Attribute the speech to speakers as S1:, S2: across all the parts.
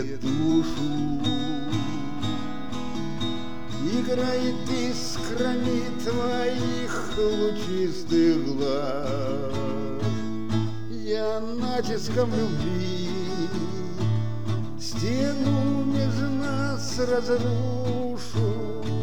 S1: греет душу, играет искрами твоих лучистых глаз. Я натиском любви стену между нас разрушу,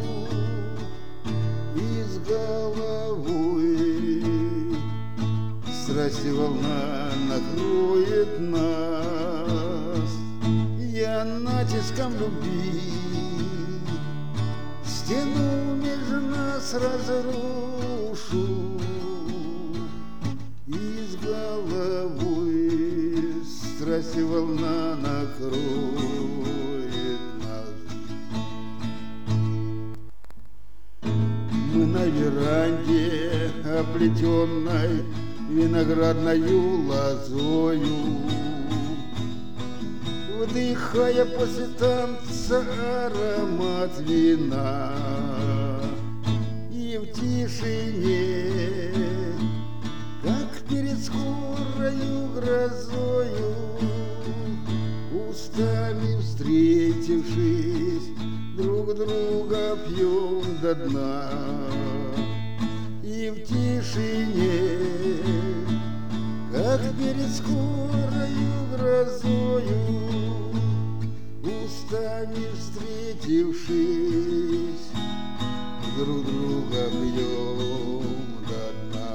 S1: и с головой страсти волна накроет нас. Я натиском любви стену между нас разрушу, и с головой страсти волна накроет нас. Мы на веранде, оплетенной виноградною лозою, вдыхая после танца аромат вина, и в тишине, как перед скорою грозою, устами встретившись, друг друга пьем до дна. И в тишине, как перед скорою грозою, устами встретившись, друг друга пьем до дна.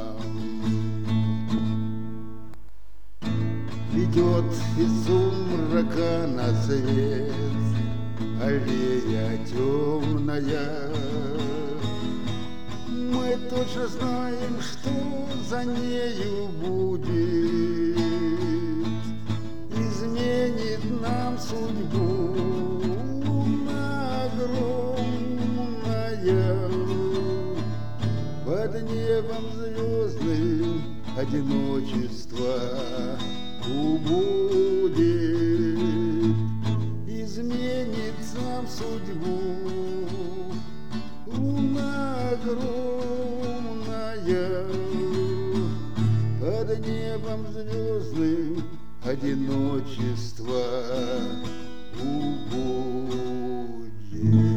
S1: Ведет из сумрака на свет аллея темная. Мы точно знаем, что за нею будет, изменит нам судьбу луна огромная. Под небом звездным одиночество убудет, изменит нам судьбу луна огромная. Под небом звездным одиночество убудет.